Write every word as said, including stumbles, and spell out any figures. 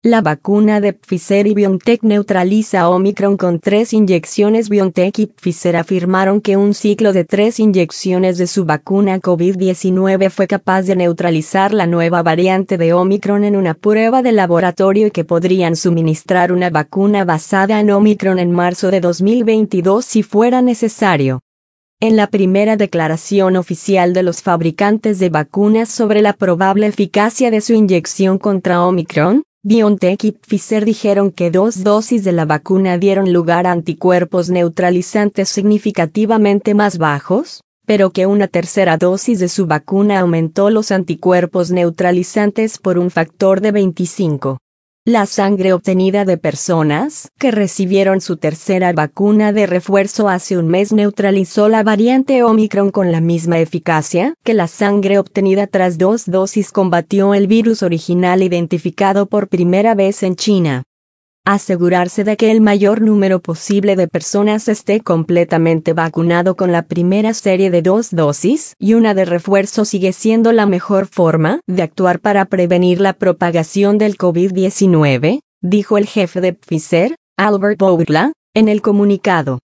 La vacuna de Pfizer y BioNTech neutraliza a Omicron con tres inyecciones. BioNTech y Pfizer afirmaron que un ciclo de tres inyecciones de su vacuna COVID diecinueve fue capaz de neutralizar la nueva variante de Omicron en una prueba de laboratorio y que podrían suministrar una vacuna basada en Omicron en marzo de dos mil veintidós si fuera necesario. En la primera declaración oficial de los fabricantes de vacunas sobre la probable eficacia de su inyección contra Omicron, BioNTech y Pfizer dijeron que dos dosis de la vacuna dieron lugar a anticuerpos neutralizantes significativamente más bajos, pero que una tercera dosis de su vacuna aumentó los anticuerpos neutralizantes por un factor de veinticinco. La sangre obtenida de personas que recibieron su tercera vacuna de refuerzo hace un mes neutralizó la variante Omicron con la misma eficacia que la sangre obtenida tras dos dosis combatió el virus original identificado por primera vez en China. Asegurarse de que el mayor número posible de personas esté completamente vacunado con la primera serie de dos dosis y una de refuerzo sigue siendo la mejor forma de actuar para prevenir la propagación del COVID diecinueve, dijo el jefe de Pfizer, Albert Bourla, en el comunicado.